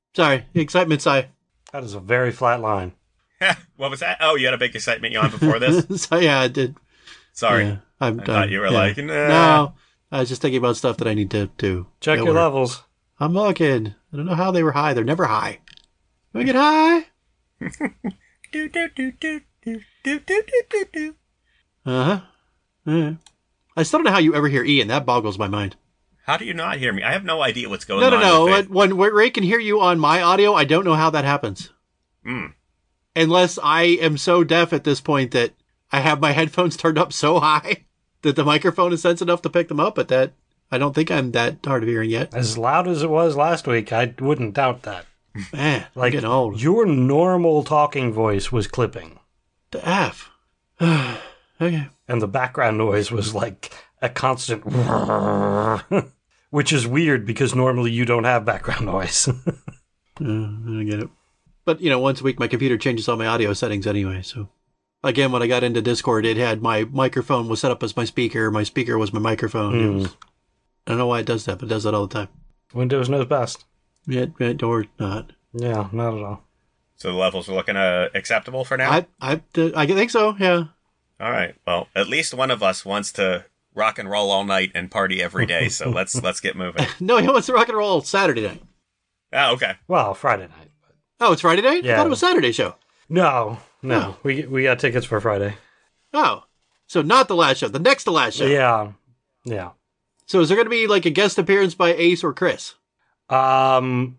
Sorry, excitement sigh. That is a very flat line. What was that? Oh, you had a big excitement yawn before this? So yeah, I did. Sorry. Yeah, I thought you were like, nah. No, I was just thinking about stuff that I need to do. Check your levels. I'm looking. I don't know how they were high. They're never high. Can we get high? Do, do, do, do, do, do, do, do, do. Uh-huh. Yeah. I still don't know how you ever hear Ian. That boggles my mind. How do you not hear me? I have no idea what's going on. No. When Ray can hear you on my audio, I don't know how that happens. Unless I am so deaf at this point that I have my headphones turned up so high that the microphone is sensitive enough to pick them up, but that I don't think I'm that hard of hearing yet. As loud as it was last week, I wouldn't doubt that. Man, I'm getting old. Your normal talking voice was clipping. The F. Okay. And the background noise was like a constant which is weird because normally you don't have background noise. I don't get it. But, once a week my computer changes all my audio settings anyway, so... Again, when I got into Discord, it had my microphone was set up as my speaker was my microphone. I don't know why it does that, but it does that all the time. Windows knows best. Yeah, or not. Yeah, not at all. So the levels are looking acceptable for now? I think so, yeah. All right. Well, at least one of us wants to rock and roll all night and party every day, so let's get moving. No, he wants to rock and roll Saturday night. Oh, okay. Well, Friday night. Oh, it's Friday night? Yeah. I thought it was Saturday show. No. Oh. We got tickets for Friday. Oh. So not the last show, the next to last show. Yeah. So is there going to be like a guest appearance by Ace or Chris? No.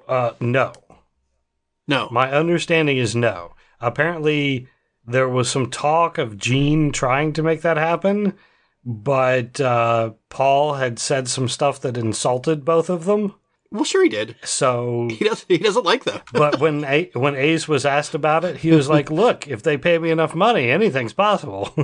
No. My understanding is no. Apparently, there was some talk of Gene trying to make that happen, but Paul had said some stuff that insulted both of them. Well, sure he did. So he doesn't like them. But when Ace was asked about it, he was like, "Look, if they pay me enough money, anything's possible."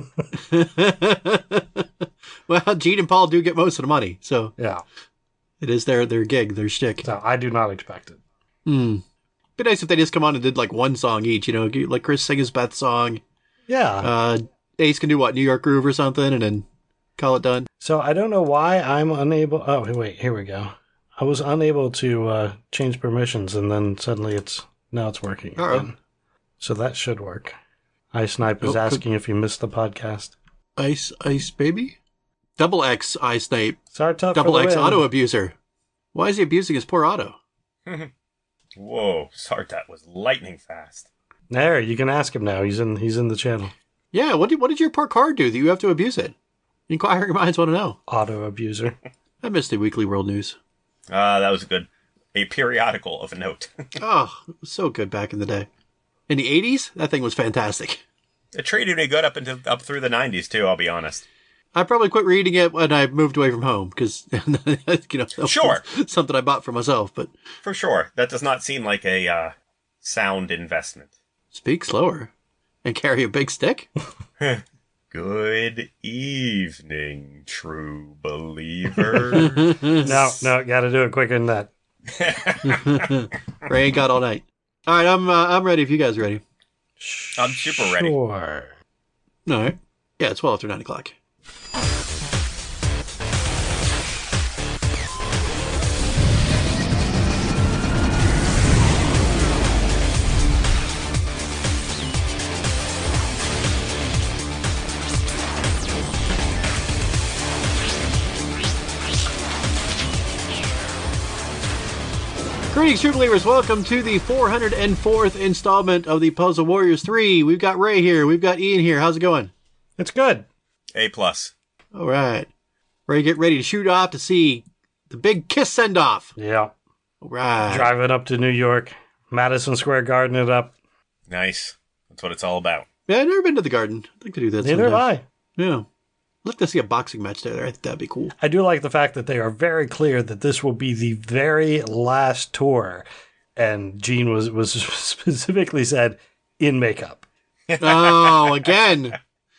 Well, Gene and Paul do get most of the money, so yeah, it is their gig, their shtick. So I do not expect it. Be nice if they just come on and did like one song each, like Chris sing his Beth song. Yeah. Ace can do what, New York Groove or something, and then call it done. So I don't know why I'm unable. Oh, wait, here we go. I was unable to change permissions, and then suddenly it's working again. So that should work. Ice Snipe is asking if you missed the podcast. Ice baby? Double X Ice Snipe. Sartuff Double X auto abuser. Why is he abusing his poor auto? Whoa, Sartat was lightning fast. There, you can ask him now. He's in the channel. Yeah, what did your poor card do that you have to abuse it? Inquiring minds want to know. Auto abuser. I missed the Weekly World News. That was a periodical of a note. Oh, it was so good back in the day. In the 80s, that thing was fantastic. It treated me good up through the 90s, too, I'll be honest. I probably quit reading it when I moved away from home, because, Sure. Something I bought for myself, but... For sure. That does not seem like a sound investment. Speak slower. And carry a big stick? Good evening, true believer. No, gotta do it quicker than that. Ray ain't got all night. All right, I'm ready if you guys are ready. I'm super ready. Sure. All right. Yeah, it's well after 9 o'clock. Greetings, true believers. Welcome to the 404th installment of the Puzzle Warriors 3. We've got Ray here. We've got Ian here. How's it going? It's good. A+. All right. Ready to get ready to shoot off to see the big Kiss send-off. Yeah. All right. Driving up to New York. Madison Square Garden it up. Nice. That's what it's all about. Yeah, I've never been to the Garden. I'd like to do that Neither have I. Yeah. I'd like to see a boxing match there. I think that'd be cool. I do like the fact that they are very clear that this will be the very last tour. And Gene was specifically said, in makeup. Oh, again.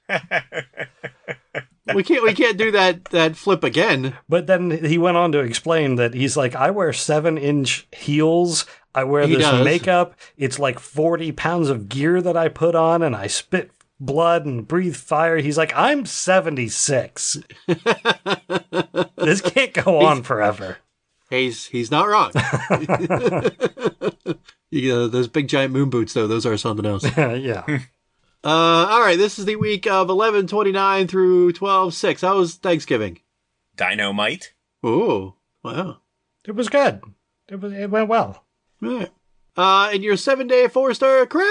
We can't do that flip again. But then he went on to explain that he's like, I wear 7-inch heels. I wear this makeup. It's like 40 pounds of gear that I put on, and I spit blood and breathe fire. He's like, I'm 76. This can't go on forever. He's not wrong. Those big giant moon boots, though, those are something else. Yeah. All right, this is the week of 11/29 through 12/6. How was Thanksgiving? Dynamite. Ooh, wow. It was good. It went well. All right. And your 7-day 4-star crash!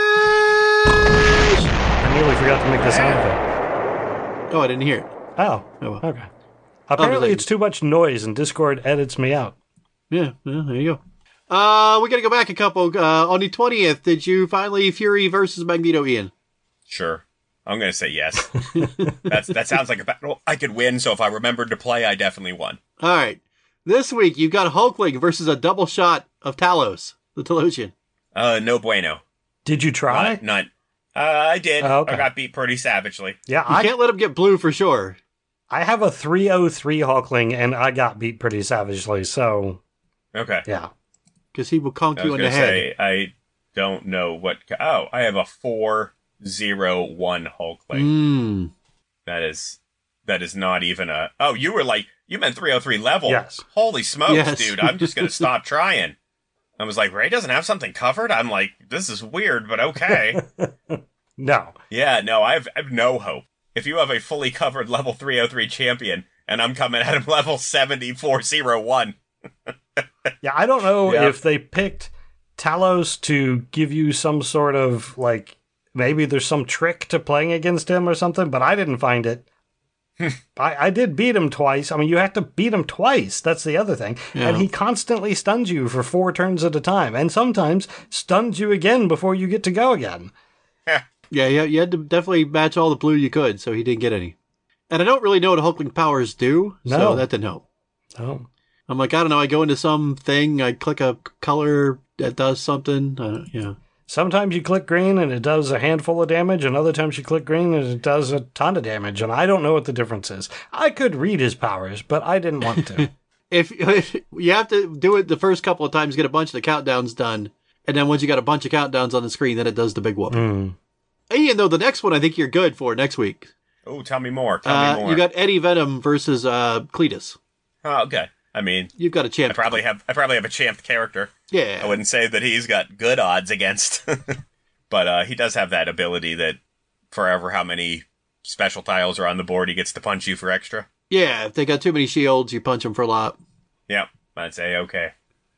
I nearly forgot to make the sound effect. Oh, I didn't hear it. Oh, well. okay. Apparently it's too much noise and Discord edits me out. Yeah, well, there you go. We gotta go back a couple. On the 20th, did you finally Fury versus Magneto, Ian? Sure. I'm going to say yes. That sounds like a battle I could win, so if I remembered to play, I definitely won. All right. This week, you've got Hulkling versus a double shot of Talos, the Talosian. No bueno. Did you try? None. I did. Oh, okay. I got beat pretty savagely. Yeah, you can't let him get blue for sure. I have a 303 Hulkling, and I got beat pretty savagely, so... Okay. Yeah. Because he will conk you in the head. I don't know what... Oh, I have a 401 Hulkling. That is not even a... Oh, you meant 303 level? Yes. Holy smokes, yes. dude. I'm just going to stop trying. I was like, Ray doesn't have something covered? I'm like, this is weird, but okay. No. Yeah, no, I have no hope. If you have a fully covered level 303 champion, and I'm coming at him level 7401. Yeah, I don't know if they picked Talos to give you some sort of, like, maybe there's some trick to playing against him or something, but I didn't find it. I did beat him twice. I mean, you have to beat him twice. That's the other thing. Yeah. And he constantly stuns you for 4 turns at a time, and sometimes stuns you again before you get to go again. Yeah, you had to definitely match all the blue you could, so he didn't get any. And I don't really know what Hulkling powers do, so that didn't help. Oh. I'm like, I don't know, I go into some thing, I click a color that does something, yeah. Sometimes you click green and it does a handful of damage, and other times you click green and it does a ton of damage, and I don't know what the difference is. I could read his powers, but I didn't want to. if you have to do it the first couple of times, get a bunch of the countdowns done, and then once you got a bunch of countdowns on the screen, then it does the big whoop. Ian, though, the next one I think you're good for next week. Oh, tell me more. Tell me more. You got Eddie Venom versus Cletus. Oh, okay. I mean, you've got a champ. I probably have a champed character. Yeah. I wouldn't say that he's got good odds against, but he does have that ability that forever how many special tiles are on the board, he gets to punch you for extra. Yeah, if they got too many shields, you punch them for a lot. Yep, I'd say okay.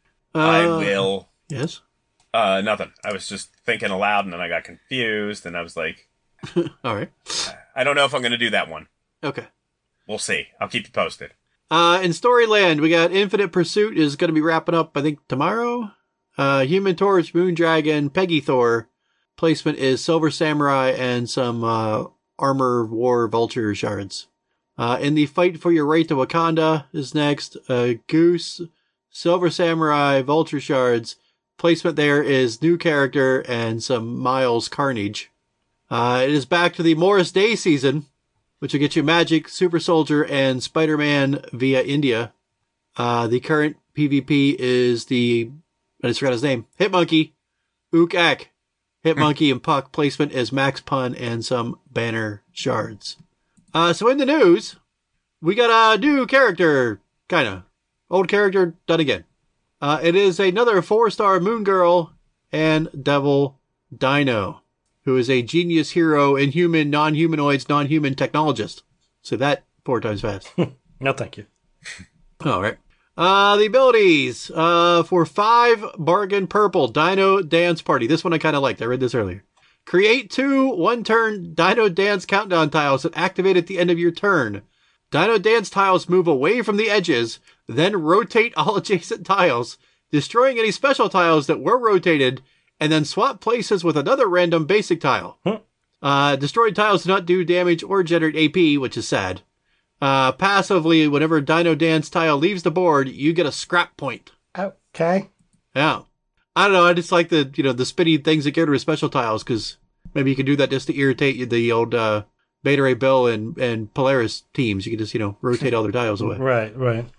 I will. Yes. Nothing. I was just thinking aloud, and then I got confused, and I was like, all right. I don't know if I'm going to do that one. Okay. We'll see. I'll keep you posted. In Storyland, we got Infinite Pursuit is going to be wrapping up, I think, tomorrow. Human Torch, Moondragon, Peggy Thor. Placement is Silver Samurai and some Armor War Vulture shards. In the Fight for Your Right to Wakanda is next. Goose, Silver Samurai, Vulture shards. Placement there is new character and some Miles Carnage. It is back to the Morris Day season, which will get you Magic, Super Soldier, and Spider-Man via India. The current PvP is I just forgot his name, Hitmonkey, Ook Ak. Hitmonkey and Puck. Placement is Max Pun and some banner shards. So in the news, we got a new character, kinda. Old character, done again. It is another 4-star Moon Girl and Devil Dino, who is a genius hero, inhuman, non-humanoids, non-human technologist. So that 4 times fast. No, thank you. All right. The abilities for 5 bargain purple Dino Dance Party. This one I kind of liked. I read this earlier. Create 2 one-turn Dino Dance countdown tiles that activate at the end of your turn. Dino Dance tiles move away from the edges, then rotate all adjacent tiles, destroying any special tiles that were rotated, and then swap places with another random basic tile. Destroyed tiles do not do damage or generate AP, which is sad. Passively, whenever a Dino Dance tile leaves the board, you get a scrap point. Okay. Yeah. I don't know, I just like the spinny things that get rid of special tiles, because maybe you can do that just to irritate the old Beta Ray Bill and Polaris teams. You can just, rotate all their tiles away. Right.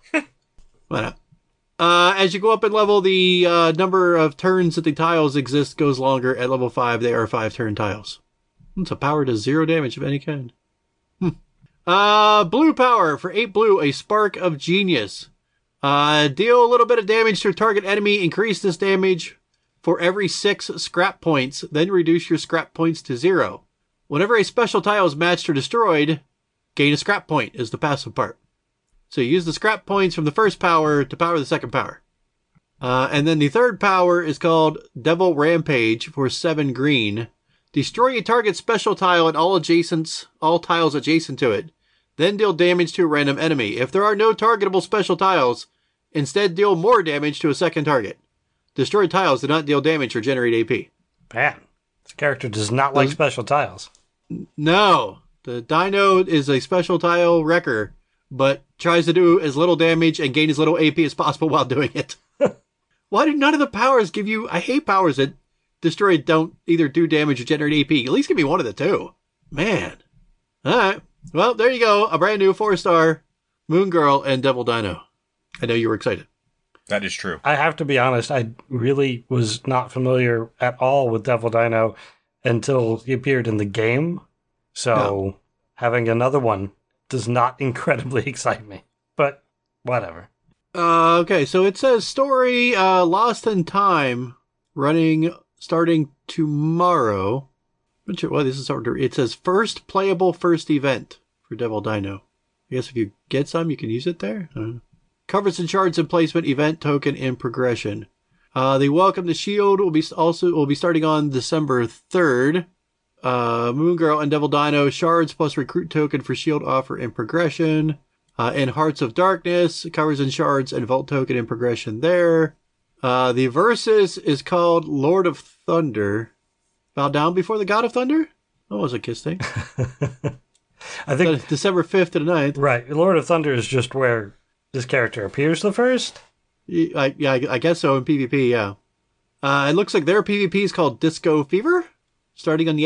Why not? As you go up in level, the number of turns that the tiles exist goes longer. At level 5, they are 5-turn tiles. It's a power to 0 damage of any kind. Blue power for 8 blue, a Spark of Genius. Deal a little bit of damage to a target enemy. Increase this damage for every 6 scrap points. Then reduce your scrap points to 0. Whenever a special tile is matched or destroyed, gain a scrap point is the passive part. So you use the scrap points from the first power to power the second power. And then the third power is called Devil Rampage for 7 green. Destroy a target special tile and all tiles adjacent to it. Then deal damage to a random enemy. If there are no targetable special tiles, instead deal more damage to a second target. Destroyed tiles do not deal damage or generate AP. Man, this character does not like special tiles. No. The Dino is a special tile wrecker, but tries to do as little damage and gain as little AP as possible while doing it. Why do none of the powers give you... I hate powers that destroy don't either do damage or generate AP. At least give me one of the two. Man. All right. Well, there you go. A brand new 4-star Moon Girl and Devil Dino. I know you were excited. That is true. I have to be honest. I really was not familiar at all with Devil Dino until he appeared in the game. So having another one does not incredibly excite me. But whatever. Okay, so it says story Lost in Time starting tomorrow. Well, this is order. It says first playable first event for Devil Dino. I guess if you get some, you can use it there. Covers and shards and placement, event token, and progression. The Welcome to Shield will be starting on December 3rd. Moon Girl and Devil Dino shards plus recruit token for Shield offer and progression. And Hearts of Darkness covers and shards and vault token and progression there. The Versus is called Lord of Thunder. Bow down before the God of Thunder? That was a Kiss thing. I think December 5th to the 9th. Right. Lord of Thunder is just where this character appears the first? I guess so in PvP, yeah. It looks like their PvP is called Disco Fever, starting on the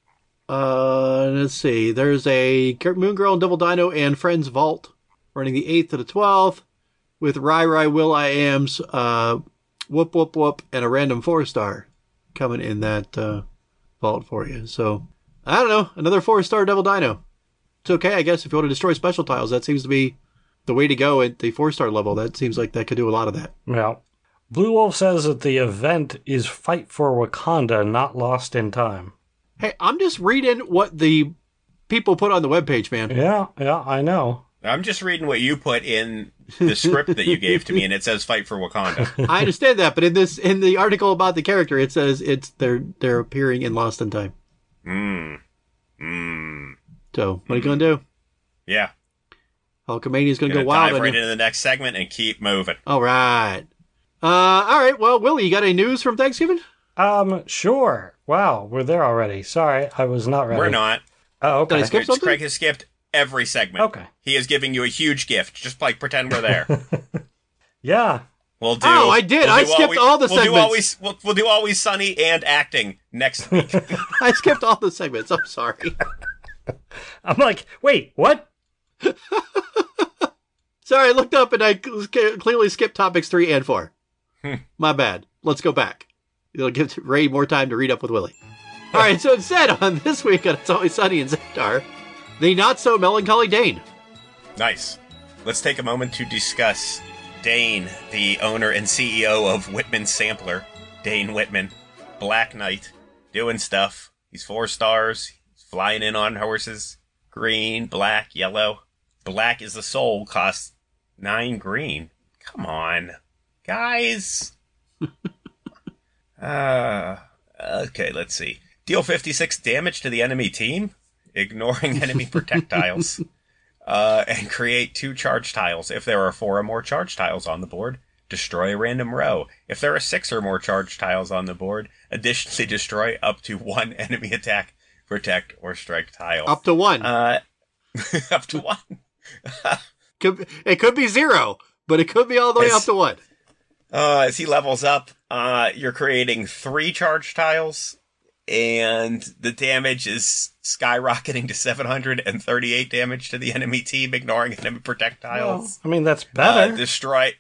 8th. Let's see. There's a Moon Girl and Devil Dino and Friends Vault running the 8th to the 12th with Rai Will.i.am's Whoop Whoop Whoop and a random 4-star coming in that vault for you. So, I don't know. Another 4-star Devil Dino. It's okay, I guess, if you want to destroy special tiles. That seems to be the way to go at the 4-star level. That seems like that could do a lot of that. Yeah. Blue Wolf says that the event is Fight for Wakanda, not Lost in Time. Hey, I'm just reading what the people put on the webpage, man. Yeah, I know. I'm just reading what you put in the script that you gave to me, and it says "Fight for Wakanda." I understand that, but in the article about the character, it says they're appearing in Lost in Time. So, what are you gonna do? Yeah, Hulkamania's gonna go wild. Dive right into the next segment and keep moving. All right. All right. Well, Willie, you got any news from Thanksgiving? Sure. Wow, we're there already. Sorry, I was not ready. We're not. Oh, okay. Did I skip something? Craig has skipped every segment. Okay. He is giving you a huge gift. Just like pretend we're there. Yeah. We'll do. Oh, I did. I skipped all the segments. We'll do Always Sunny and acting next week. I skipped all the segments. I'm sorry. I'm like, wait, what? Sorry, I looked up and I clearly skipped topics 3 and 4. My bad. Let's go back. It'll give Ray more time to read up with Willie. All right, so instead, on this week on It's Always Sunny in Zeptar, the not-so-melancholy Dane. Nice. Let's take a moment to discuss Dane, the owner and CEO of Whitman Sampler. Dane Whitman. Black Knight. Doing stuff. He's 4 stars. He's flying in on horses. Green, black, yellow. Black is the soul. Costs 9 green. Come on. Guys. Okay, let's see. Deal 56 damage to the enemy team, ignoring enemy projectiles, and create 2 charge tiles. If there are 4 or more charge tiles on the board, destroy a random row. If there are 6 or more charge tiles on the board, additionally destroy up to 1 enemy attack, protect, or strike tile. Up to 1. Up to 1. It could be 0, but it could be all the way up to 1. As he levels up, you're creating 3 charge tiles, and the damage is skyrocketing to 738 damage to the enemy team, ignoring enemy projectiles. Well, I mean, that's better. Destroy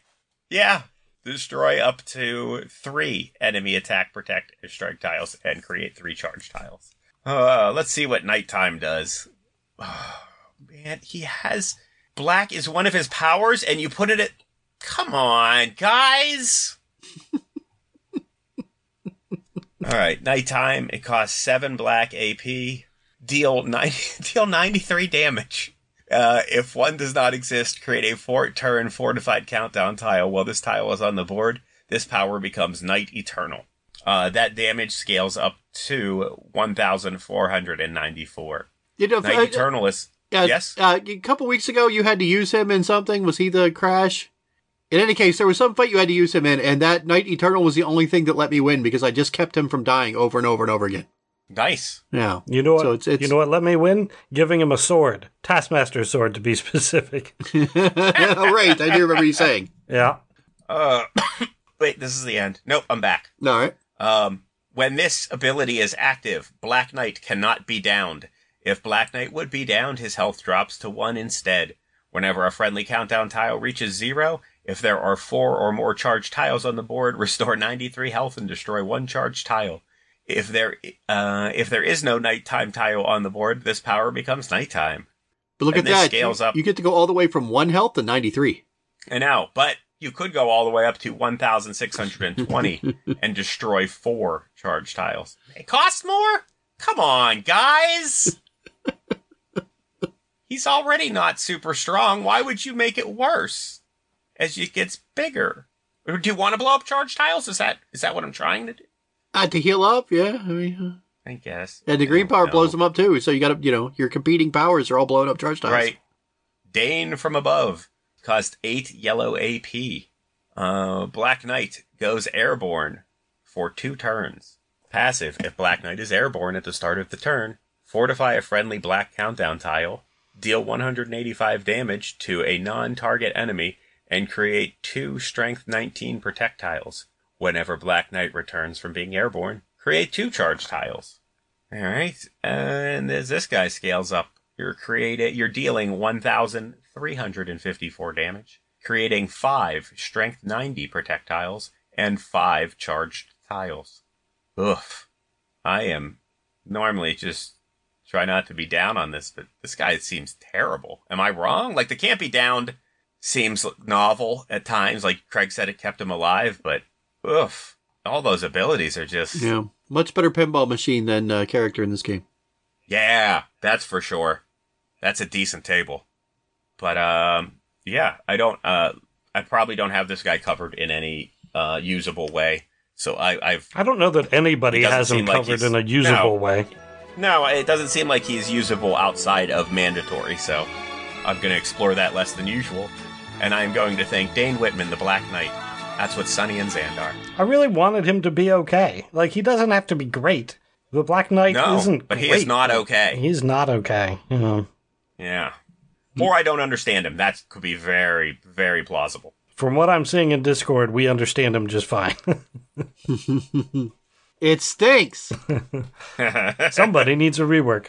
up to 3 enemy attack, protect, or strike tiles, and create 3 charge tiles. Let's see what nighttime does. Oh, man, he has... Black is one of his powers, and you put it at... Come on, guys! Alright, nighttime. It costs 7 black AP. Deal 93 damage. If one does not exist, create a 4-turn fortified countdown tile. While this tile is on the board, this power becomes Night Eternal. That damage scales up to 1,494. Night Eternal is... yes? A couple weeks ago, you had to use him in something. Was he the Crash? In any case, there was some fight you had to use him in, and that Night Eternal was the only thing that let me win because I just kept him from dying over and over and over again. Nice. Yeah. You know what? So you know what let me win? Giving him a sword. Taskmaster's sword, to be specific. Right. I do remember you saying. Yeah. Wait, this is the end. Nope, I'm back. All right. When this ability is active, Black Knight cannot be downed. If Black Knight would be downed, his health drops to 1 instead. Whenever a friendly countdown tile reaches 0, if there are 4 or more charged tiles on the board, restore 93 health and destroy 1 charged tile. If there is no nighttime tile on the board, this power becomes nighttime. But look at that. Scales up. You get to go all the way from 1 health to 93. I know, but you could go all the way up to 1,620 and destroy 4 charged tiles. It costs more? Come on, guys! He's already not super strong. Why would you make it worse as he gets bigger? Or do you want to blow up charged tiles? Is that what I'm trying to do? To heal up, yeah. I mean, I guess. And the green power blows them up too. So you got to, your competing powers are all blowing up charged tiles. Right. Dane from above cost 8 yellow AP. Black Knight goes airborne for 2 turns. Passive: if Black Knight is airborne at the start of the turn, fortify a friendly black countdown tile, deal 185 damage to a non-target enemy, and create 2 Strength 19 protect tiles. Whenever Black Knight returns from being airborne, create 2 charge tiles. Alright, and as this guy scales up, you're dealing 1,354 damage, creating 5 Strength 90 protect tiles, and 5 charged tiles. Oof. I am normally just try not to be down on this, but this guy seems terrible. Am I wrong? Like, the can't be downed seems novel at times. Like Craig said, it kept him alive, but oof. All those abilities are just... Yeah. Much better pinball machine than character in this game. Yeah, that's for sure. That's a decent table. But, yeah, I probably don't have this guy covered in any usable way. So I don't know that anybody has him covered in a usable way. No, it doesn't seem like he's usable outside of mandatory, so I'm going to explore that less than usual. And I'm going to thank Dane Whitman, the Black Knight. That's what Sonny and Zand are. I really wanted him to be okay. Like, he doesn't have to be great. The Black Knight isn't but great. He is not okay. He's not okay. Yeah. Or I don't understand him. That could be very, very plausible. From what I'm seeing in Discord, we understand him just fine. It stinks. Somebody needs a rework.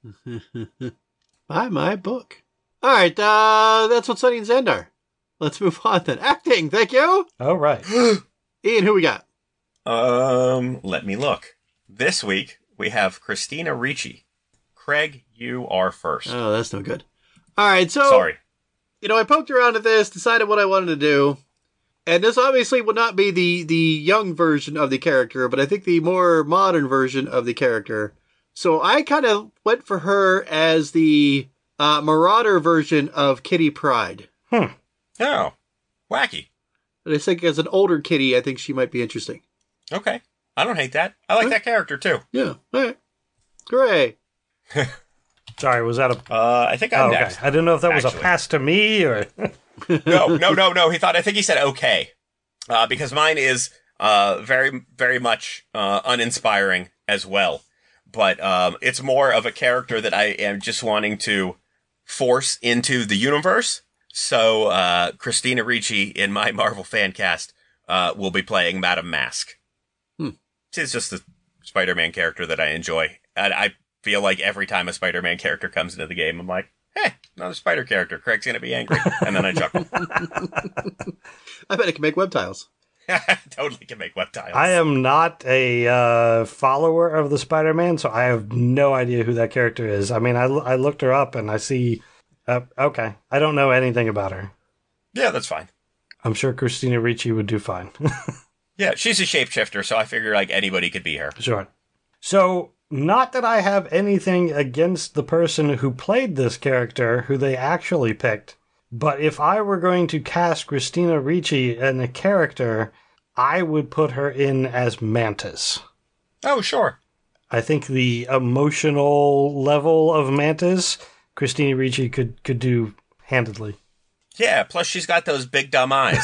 Buy my book. All right, that's what Sonny and Zand are. Let's move on then. Acting, thank you. All right. Ian, who we got? Let me look. This week, we have Christina Ricci. Craig, you are first. Oh, that's no good. All right, so... Sorry. I poked around at this, decided what I wanted to do, and this obviously would not be the young version of the character, but I think the more modern version of the character. So I kind of went for her as the Marauder version of Kitty Pryde. Oh, wacky. And I think as an older Kitty, I think she might be interesting. Okay. I don't hate that. I like that character, too. Yeah. All right. Hooray. Sorry, was that a... I think I'm next. I didn't know if that was a pass to me, or... No. I think he said okay. Because mine is very, very much uninspiring as well. But it's more of a character that I am just wanting to force into the universe. So Christina Ricci in my Marvel fan cast will be playing Madame Mask. She's just the Spider-Man character that I enjoy. And I feel like every time a Spider-Man character comes into the game, I'm like, hey, another Spider character. Craig's going to be angry. And then I chuckle. I bet it can make web tiles. Totally can make web tiles. I am not a follower of the Spider-Man, so I have no idea who that character is. I mean, I looked her up and I see... okay. I don't know anything about her. Yeah, that's fine. I'm sure Christina Ricci would do fine. Yeah, she's a shapeshifter, so I figure like anybody could be her. Sure. So, not that I have anything against the person who played this character, who they actually picked, but if I were going to cast Christina Ricci in a character, I would put her in as Mantis. Oh, sure. I think the emotional level of Mantis, Christina Ricci could do handedly. Yeah, plus she's got those big dumb eyes.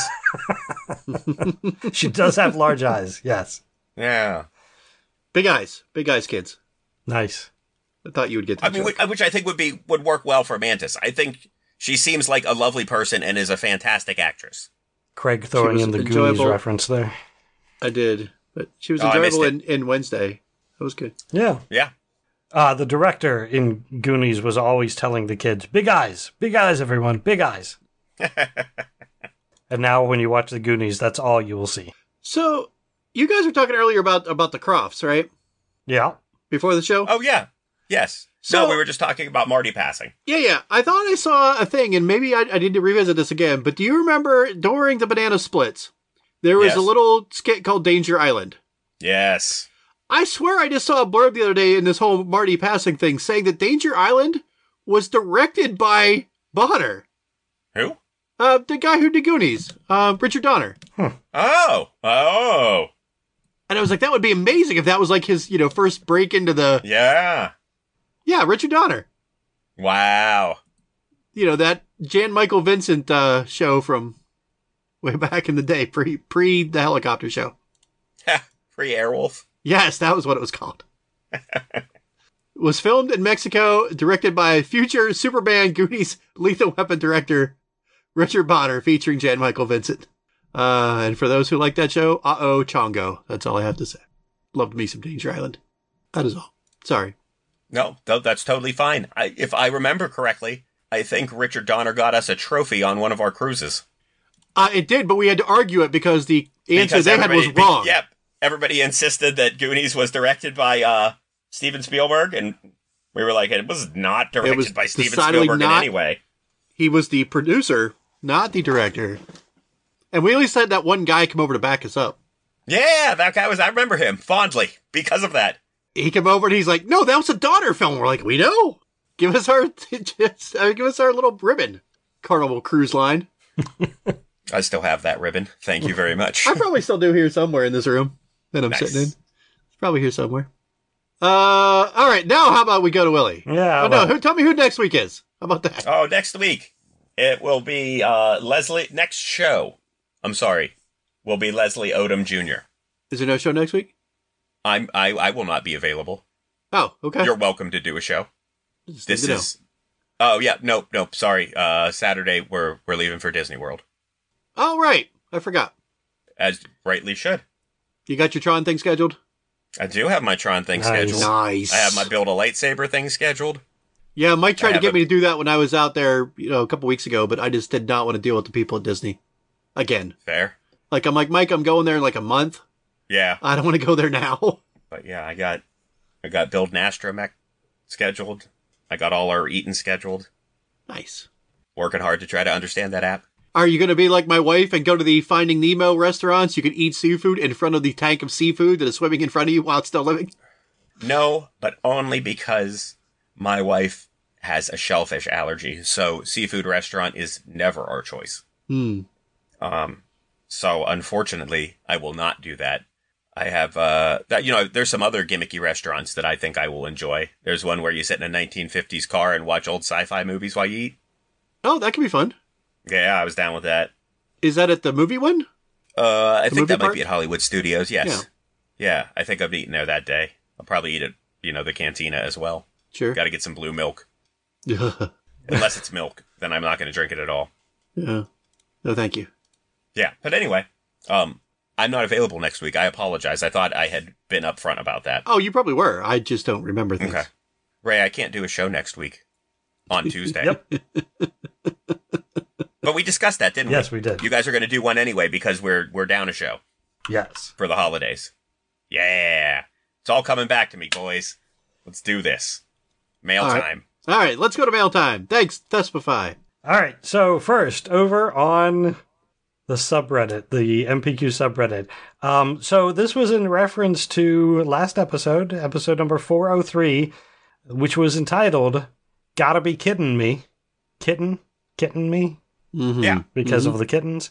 She does have large eyes, yes. Yeah. Big eyes, kids. Nice. I thought you would get that. Which I think would work well for Mantis. I think she seems like a lovely person and is a fantastic actress. Craig throwing in the Goonies reference there. I did, but she was enjoyable in Wednesday. That was good. Yeah. Yeah. The director in Goonies was always telling the kids, big eyes, everyone, big eyes. And now when you watch the Goonies, that's all you will see. So, you guys were talking earlier about the Crofts, right? Yeah. Before the show? Oh, yeah. Yes. So, we were just talking about Marty passing. Yeah. I thought I saw a thing, and maybe I need to revisit this again, but do you remember during the Banana Splits, there was a little skit called Danger Island? Yes. I swear I just saw a blurb the other day in this whole Marty passing thing saying that Danger Island was directed by Bonner. Who? The guy who did Goonies, Richard Donner. Oh. And I was like, that would be amazing if that was like his, first break into the... Yeah, Richard Donner. Wow. That Jan Michael Vincent show from way back in the day, pre the helicopter show. Pre-Airwolf. Yes, that was what it was called. Was filmed in Mexico, directed by future Superman Goonies Lethal Weapon director Richard Bonner, featuring Jan Michael Vincent. And for those who like that show, Chongo. That's all I have to say. Loved me some Danger Island. That is all. Sorry. No, that's totally fine. If I remember correctly, I think Richard Donner got us a trophy on one of our cruises. It did, but we had to argue it because the answer they had was wrong. Yep. Everybody insisted that Goonies was directed by Steven Spielberg, and we were like, it was not directed by Steven Spielberg in any way. He was the producer, not the director. And we at least had that one guy come over to back us up. Yeah, that guy I remember him fondly because of that. He came over and he's like, no, that was a Donner film. We're like, we know. Give us our little ribbon. Carnival Cruise Line. I still have that ribbon. Thank you very much. I probably still do here somewhere in this room that I'm sitting in. It's probably here somewhere. All right. Now, how about we go to Willie? Yeah. Tell me who next week is. How about that? Oh, next week. It will be Leslie. Next show. I'm sorry. Will be Leslie Odom Jr. Is there no show next week? I will not be available. Oh, okay. You're welcome to do a show. This is. Oh yeah. Nope. Sorry. Saturday we're leaving for Disney World. Oh right. I forgot. As rightly should. You got your Tron thing scheduled? I do have my Tron thing scheduled. Nice. I have my Build a Lightsaber thing scheduled. Yeah, Mike tried to get me to do that when I was out there, a couple weeks ago, but I just did not want to deal with the people at Disney. Again. Fair. I'm like, Mike, I'm going there in like a month. Yeah. I don't want to go there now. But yeah, I got Build an Astromech scheduled. I got all our eating scheduled. Nice. Working hard to try to understand that app. Are you going to be like my wife and go to the Finding Nemo restaurants? You can eat seafood in front of the tank of seafood that is swimming in front of you while it's still living? No, but only because my wife has a shellfish allergy. So seafood restaurant is never our choice. So unfortunately, I will not do that. I have, there's some other gimmicky restaurants that I think I will enjoy. There's one where you sit in a 1950s car and watch old sci-fi movies while you eat. Oh, that could be fun. Yeah, I was down with that. Is that at the movie one? I think that might be at Hollywood Studios, yes. Yeah, I think I'm eating there that day. I'll probably eat at, the cantina as well. Sure. Got to get some blue milk. Unless it's milk, then I'm not going to drink it at all. Yeah. No, thank you. Yeah, but anyway, I'm not available next week. I apologize. I thought I had been upfront about that. Oh, you probably were. I just don't remember things. Okay. Ray, I can't do a show next week on Tuesday. Yep. But we discussed that, didn't we? Yes, we did. You guys are going to do one anyway because we're down a show. Yes. For the holidays. Yeah. It's all coming back to me, boys. Let's do this. Mail time. All right, let's go to mail time. Thanks, Thespify. All right, so first, over on The subreddit, the MPQ subreddit. So this was in reference to last episode number 403, which was entitled "Gotta Be Kiddin' Me." Kitten me? Mm-hmm. Yeah. Because of the kittens.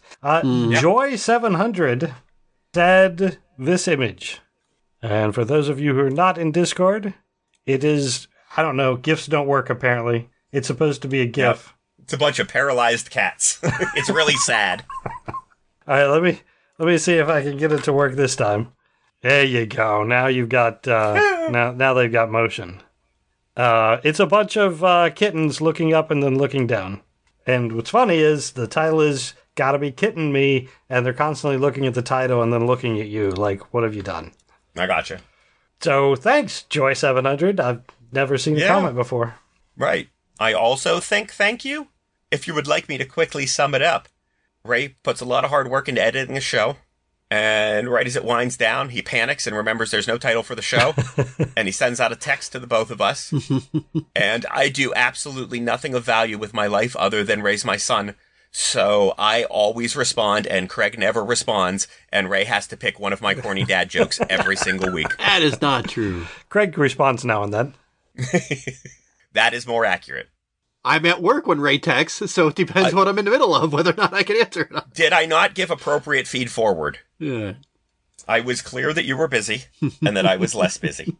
Joy700 said this image. And for those of you who are not in Discord, it is, I don't know, GIFs don't work apparently. It's supposed to be a GIF. Yep. It's a bunch of paralyzed cats. It's really sad. All right, let me see if I can get it to work this time. There you go. Now you've got now they've got motion. It's a bunch of kittens looking up and then looking down. And what's funny is the title is "Gotta Be Kidding Me," and they're constantly looking at the title and then looking at you like, what have you done? I gotcha. So thanks, Joy700. I've never seen a comment before. Right. I also think thank you. If you would like me to quickly sum it up, Ray puts a lot of hard work into editing the show, and right as it winds down, he panics and remembers there's no title for the show, and he sends out a text to the both of us, and I do absolutely nothing of value with my life other than raise my son, so I always respond, and Craig never responds, and Ray has to pick one of my corny dad jokes every single week. That is not true. Craig responds now and then. That is more accurate. I'm at work when Ray texts, so it depends what I'm in the middle of, whether or not I can answer it. Did I not give appropriate feed forward? Yeah. I was clear that you were busy, and that I was less busy.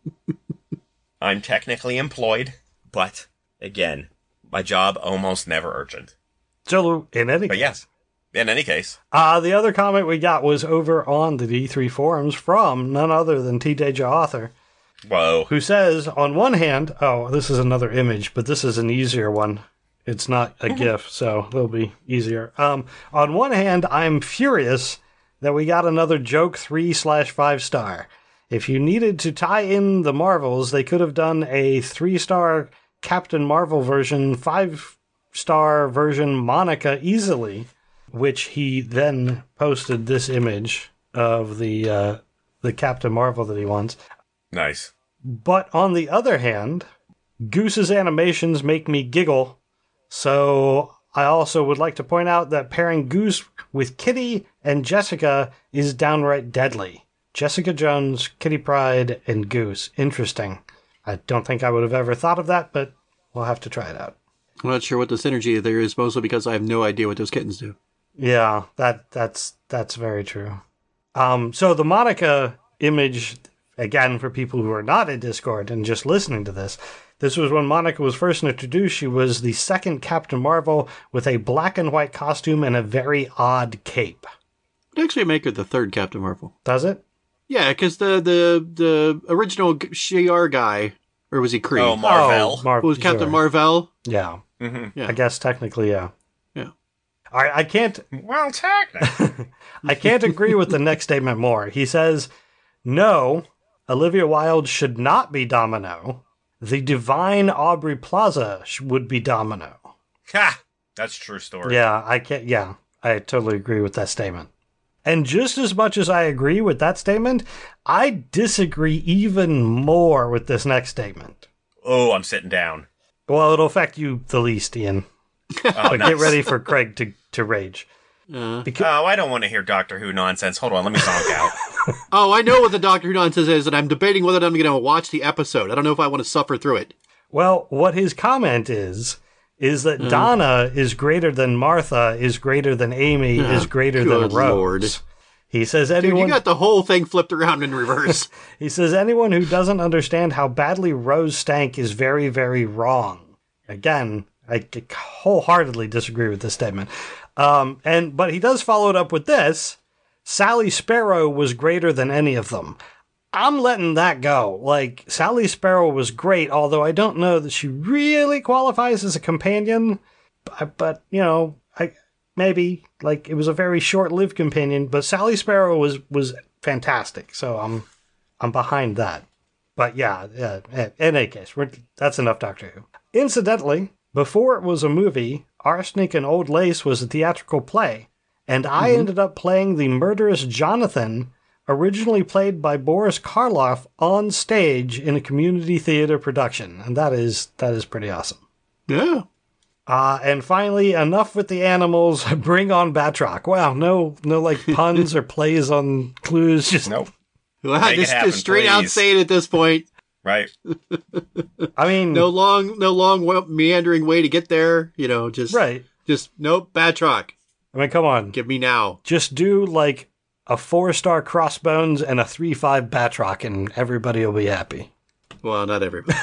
I'm technically employed, but, again, my job almost never urgent. So, in any case. Yes, in any case. The other comment we got was over on the D3 forums from none other than TJ Author. Whoa. Who says, on one hand, this is another image, but this is an easier one. It's not a GIF, so it'll be easier. On one hand, I'm furious that we got another joke 3/5 star. If you needed to tie in the Marvels, they could have done a 3-star Captain Marvel version, 5-star version Monica easily, which he then posted this image of the Captain Marvel that he wants. Nice. But on the other hand, Goose's animations make me giggle, so I also would like to point out that pairing Goose with Kitty and Jessica is downright deadly. Jessica Jones, Kitty Pryde, and Goose. Interesting. I don't think I would have ever thought of that, but we'll have to try it out. I'm not sure what the synergy there is, mostly because I have no idea what those kittens do. Yeah, that's very true. So the Monica image, again, for people who are not in Discord and just listening to this, this was when Monica was first introduced. She was the second Captain Marvel with a black and white costume and a very odd cape. It actually make her the third Captain Marvel. Does it? Yeah, because the original Shi'ar guy, or was he Kree? Oh, Marvel. Who was Captain Marvel? Yeah. Mm-hmm. I guess technically, yeah. Yeah. I can't... Well, technically. I can't agree with the next statement more. He says, no, Olivia Wilde should not be Domino. The divine Aubrey Plaza would be Domino. Ha! That's a true story. Yeah, I totally agree with that statement. And just as much as I agree with that statement, I disagree even more with this next statement. Oh, I'm sitting down. Well, it'll affect you the least, Ian. But nice. Get ready for Craig to rage. I don't want to hear Doctor Who nonsense. Hold on, let me zonk out. Oh, I know what the Doctor Who nonsense is, and I'm debating whether I'm going to watch the episode. I don't know if I want to suffer through it. Well, what his comment is that Donna is greater than Martha, is greater than Amy, is greater than Rose. Lord. He says anyone... Dude, you got the whole thing flipped around in reverse. He says anyone who doesn't understand how badly Rose stank is very, very wrong. Again, I wholeheartedly disagree with this statement. But he does follow it up with this. Sally Sparrow was greater than any of them. I'm letting that go. Like, Sally Sparrow was great, although I don't know that she really qualifies as a companion. But you know, maybe, like, it was a very short-lived companion, but Sally Sparrow was fantastic, so I'm behind that. But yeah, in any case, that's enough Doctor Who. Incidentally, before it was a movie, Arsenic and Old Lace was a theatrical play, and I ended up playing the murderous Jonathan, originally played by Boris Karloff, on stage in a community theater production, and that is pretty awesome. Yeah. And finally, enough with the animals. Bring on Batroc. Wow, no like puns or plays on clues. Just nope. Wow, just straight out saying at this point. Right. I mean, no long meandering way to get there. Just right. Just nope. Batroc. I mean, come on. Give me now. Just do like a 4-star Crossbones and a 3-5 Batroc, and everybody will be happy. Well, not everybody.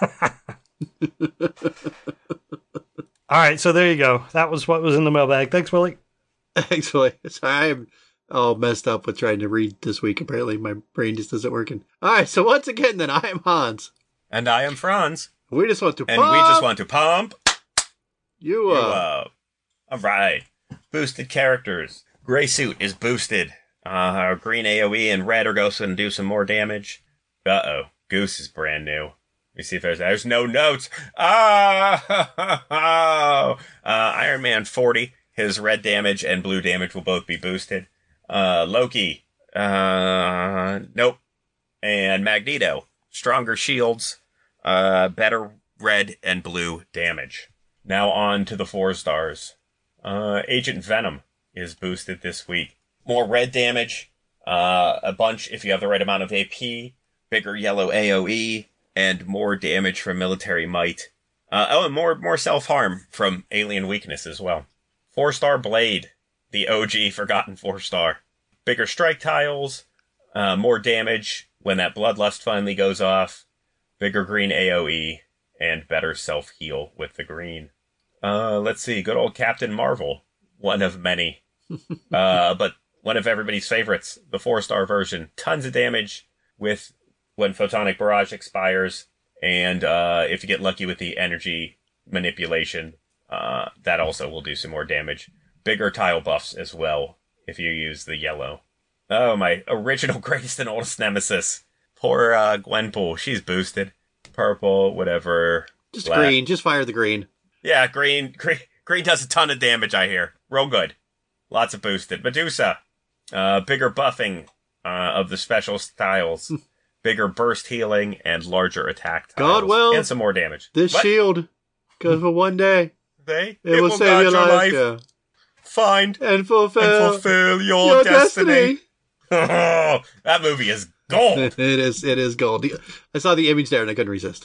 All right, so there you go. That was what was in the mailbag. Thanks, Willie. Thanks, Willie. Sorry, I'm all messed up with trying to read this week. Apparently, my brain just isn't working. All right, so once again, then I am Hans. And I am Franz. We just want to pump. And we just want to pump you up. All right. Boosted characters. Gray Suit is boosted. Green AoE and red are going to do some more damage. Uh-oh. Goose is brand new. Let me see if there's no notes. Iron Man 40. His red damage and blue damage will both be boosted. Loki. Nope. And Magneto. Stronger shields. Better red and blue damage. Now on to the 4 stars. Agent Venom is boosted this week. More red damage. A bunch if you have the right amount of AP. Bigger yellow AoE. And more damage from military might. And more self-harm from alien weakness as well. 4-star Blade. The OG forgotten 4-star. Bigger strike tiles. More damage when that Bloodlust finally goes off. Bigger green AoE. And better self-heal with the green. Let's see. Good old Captain Marvel. One of many. But one of everybody's favorites. The 4-star version. Tons of damage with when Photonic Barrage expires. And if you get lucky with the energy manipulation, that also will do some more damage. Bigger tile buffs as well if you use the yellow. Oh, my original greatest and oldest nemesis. Poor Gwenpool. She's boosted. Purple, whatever. Just black. Green. Just fire the green. Yeah, green does a ton of damage, I hear. Real good. Lots of boosted. Medusa. Bigger buffing of the special styles. Bigger burst healing and larger attack tiles. God will. And some more damage. This shield, because for one day, it will save your life. Yeah. Find and fulfill your destiny. Oh, that movie is gold. It is gold. I saw the image there and I couldn't resist.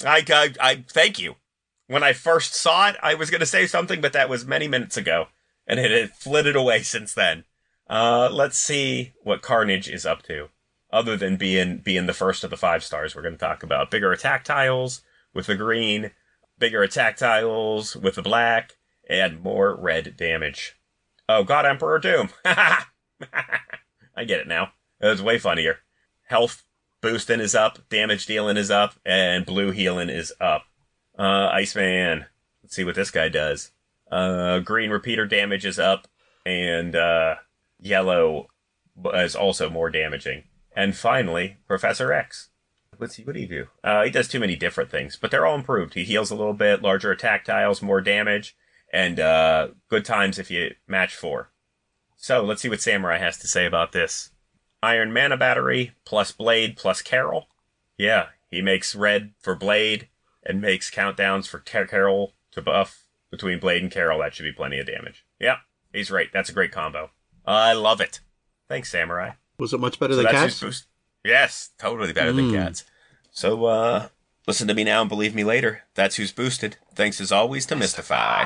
I thank you. When I first saw it, I was going to say something, but that was many minutes ago, and it had flitted away since then. Let's see what Carnage is up to, other than being the first of the 5 stars we're going to talk about. Bigger attack tiles with the green, bigger attack tiles with the black, and more red damage. Oh, God, Emperor Doom. I get it now. It was way funnier. Health boosting is up, damage dealing is up, and blue healing is up. Iceman. Let's see what this guy does. Green repeater damage is up, and yellow is also more damaging. And finally, Professor X. What do you do? He does too many different things, but they're all improved. He heals a little bit, larger attack tiles, more damage, and good times if you match 4. So let's see what Samurai has to say about this. Iron Mana Battery plus Blade plus Carol. Yeah, he makes red for Blade and makes countdowns for Carol to buff. Between Blade and Carol, that should be plenty of damage. Yeah, he's right. That's a great combo. I love it. Thanks, Samurai. Was it much better than Cats? Yes, totally better than Cats. So, listen to me now and believe me later. That's who's boosted. Thanks as always to Mystify.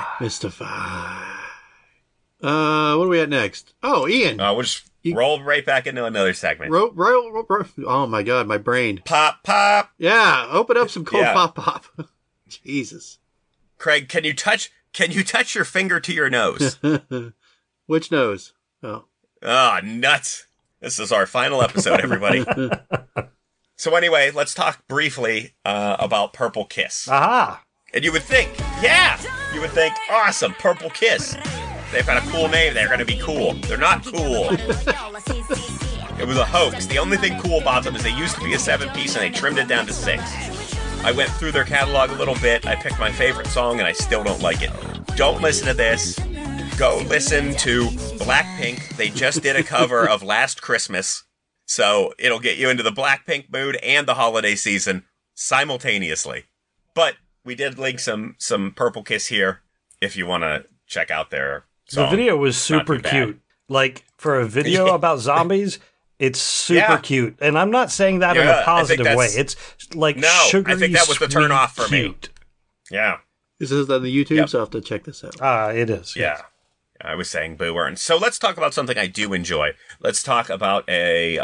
What are we at next? Oh, Ian. We'll just roll right back into another segment. Oh my God, my brain. Pop. Yeah, open up some cold pop. Jesus. Craig, can you touch your finger to your nose? Which nose? Oh. Ah, nuts. This is our final episode, everybody. So anyway, let's talk briefly about Purple Kiss. Aha! And you would think, awesome, Purple Kiss. They've got a cool name. They're going to be cool. They're not cool. It was a hoax. The only thing cool about them is they used to be a 7-piece and they trimmed it down to 6. I went through their catalog a little bit. I picked my favorite song and I still don't like it. Don't listen to this. Go listen to Blackpink. They just did a cover of Last Christmas. So it'll get you into the Blackpink mood and the holiday season simultaneously. But we did link some Purple Kiss here. if you want to check out their song. The video was super cute. Like, for a video about zombies, it's super cute. And I'm not saying that in a positive way. It's like sugary, I think that was the turnoff for cute. Me. Yeah. This is on the YouTube, so I'll have to check this out. It is. Yeah. Yes. I was saying Boo Earn. So let's talk about something I do enjoy. Let's talk about a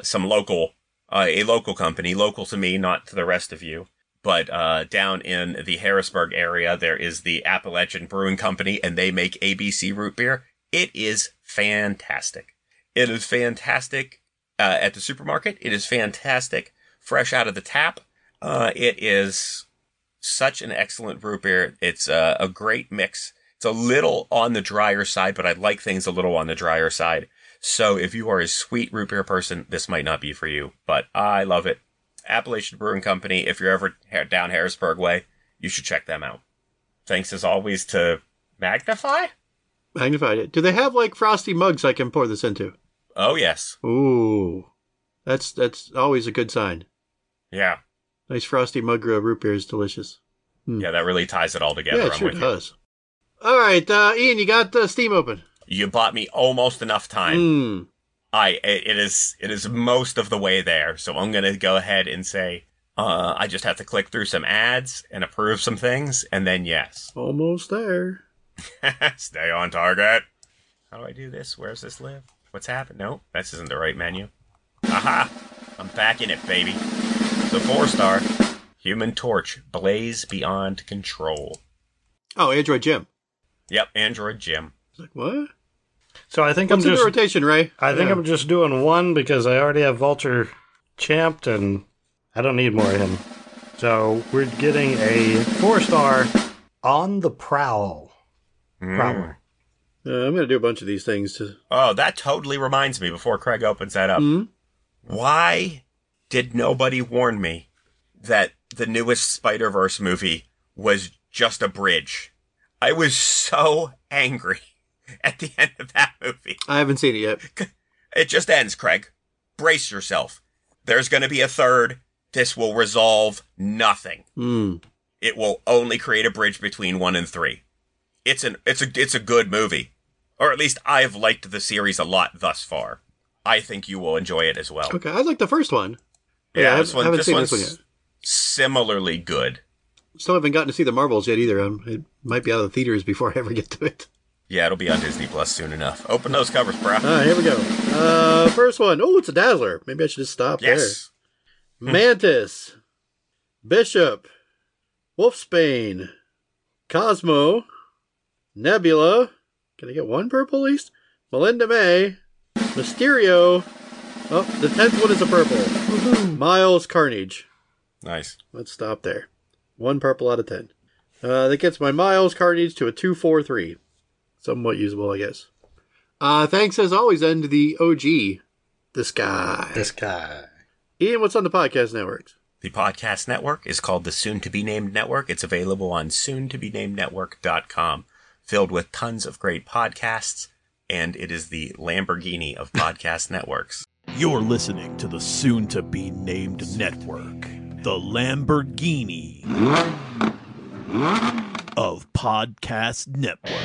local company, local to me, not to the rest of you. But down in the Harrisburg area, there is the Appalachian Brewing Company, and they make ABC root beer. It is fantastic. It is fantastic at the supermarket. It is fantastic fresh out of the tap. It is such an excellent root beer. It's a great mix. It's a little on the drier side, but I like things a little on the drier side. So if you are a sweet root beer person, this might not be for you, but I love it. Appalachian Brewing Company, if you're ever down Harrisburg way, you should check them out. Thanks as always to Magnify? Magnified it. Do they have like frosty mugs I can pour this into? Oh, yes. Ooh. That's always a good sign. Yeah. Nice frosty mug root beer is delicious. Yeah, that really ties it all together. Yeah, it sure does. All right, Ian, you got Steam open. You bought me almost enough time. It is most of the way there, so I'm gonna go ahead and say I just have to click through some ads and approve some things, and then yes. Almost there. Stay on target. How do I do this? Where's this live? What's happened? No, this isn't the right menu. Aha! I'm back in it, baby. So 4-star, Human Torch, Blaze Beyond Control. Oh, Android Jim. Yep, Android Jim. Like, what? So I think What's in the rotation, Ray? I think I'm just doing one because I already have Vulture champed and I don't need more of him. So we're getting a 4-star On the Prowl. Prowler. I'm going to do a bunch of these things. Oh, that totally reminds me before Craig opens that up. Why did nobody warn me that the newest Spider-Verse movie was just a bridge? I was so angry at the end of that movie. I haven't seen it yet. It just ends, Craig. Brace yourself. There's going to be a third. This will resolve nothing. It will only create a bridge between 1 and 3. It's a good movie. Or at least I've liked the series a lot thus far. I think you will enjoy it as well. Okay, I like the first one. Yeah, I haven't seen this one yet. Similarly good. Still haven't gotten to see the Marvels yet either. It might be out of the theaters before I ever get to it. Yeah, it'll be on Disney Plus soon enough. Open those covers, bro. Here we go. First one. Oh, it's a Dazzler. Maybe I should just stop there. Mantis. Bishop. Wolfsbane. Cosmo. Nebula. Can I get one purple at least? Melinda May. Mysterio. Oh, the 10th one is a purple. Woohoo. Miles Carnage. Nice. Let's stop there. 1 purple out of 10. That gets my Miles Carnage to a 243. Somewhat usable, I guess. Thanks as always, then, to the OG. This guy. Ian, what's on the podcast networks? The podcast network is called the Soon To Be Named Network. It's available on SoonToBeNamedNetwork.com, filled with tons of great podcasts, and it is the Lamborghini of podcast networks. You're listening to the Soon To Be Named Network, the Lamborghini of podcast networks.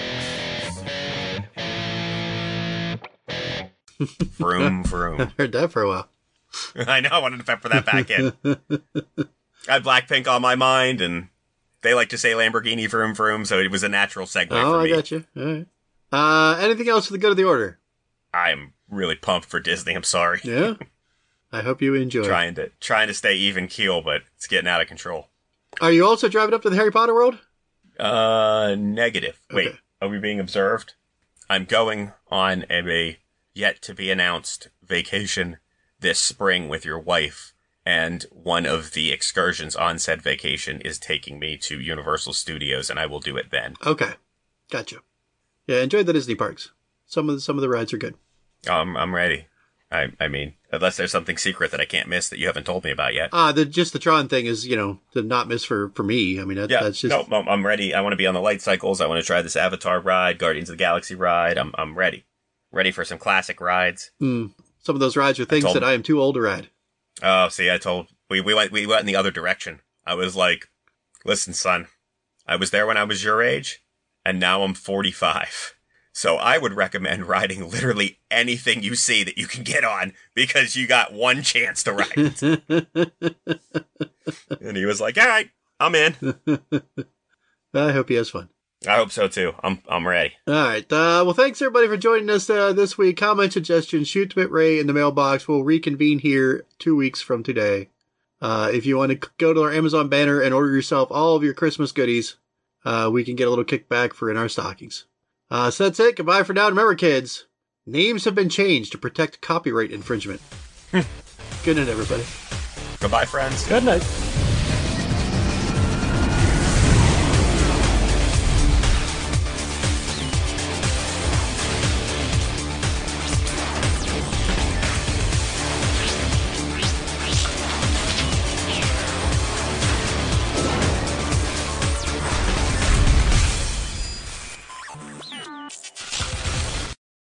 Vroom, vroom. I heard that for a while. I know, I wanted to pepper that back in. I had Blackpink on my mind, and they like to say Lamborghini vroom vroom, so it was a natural segue for me. Oh, I got you. All right. Anything else for the good of the order? I'm really pumped for Disney, I'm sorry. Yeah? I hope you enjoy. Trying to stay even keel, but it's getting out of control. Are you also driving up to the Harry Potter world? Negative. Okay. Wait, are we being observed? I'm going on a yet-to-be-announced vacation this spring with your wife, and one of the excursions on said vacation is taking me to Universal Studios, and I will do it then. Okay. Gotcha. Yeah, enjoy the Disney parks. Some of the rides are good. I'm ready. I mean, unless there's something secret that I can't miss that you haven't told me about yet. Just the Tron thing is, to not miss for me. I mean, that's just... No, I'm ready. I want to be on the light cycles. I want to try this Avatar ride, Guardians of the Galaxy ride. I'm ready. Ready for some classic rides. Some of those rides are things that I am too old to ride. Oh, see, we went in the other direction. I was like, listen, son, I was there when I was your age, and now I'm 45. So I would recommend riding literally anything you see that you can get on, because you got one chance to ride it. And he was like, all right, I'm in. I hope he has fun. I hope so too. I'm ready. All right. Well, thanks everybody for joining us this week. Comment, suggestions, shoot them at Ray in the mailbox. We'll reconvene here 2 weeks from today. If you want to go to our Amazon banner and order yourself all of your Christmas goodies, we can get a little kickback for in our stockings. So that's it. Goodbye for now. Remember, kids, names have been changed to protect copyright infringement. Good night, everybody. Goodbye, friends. Good night.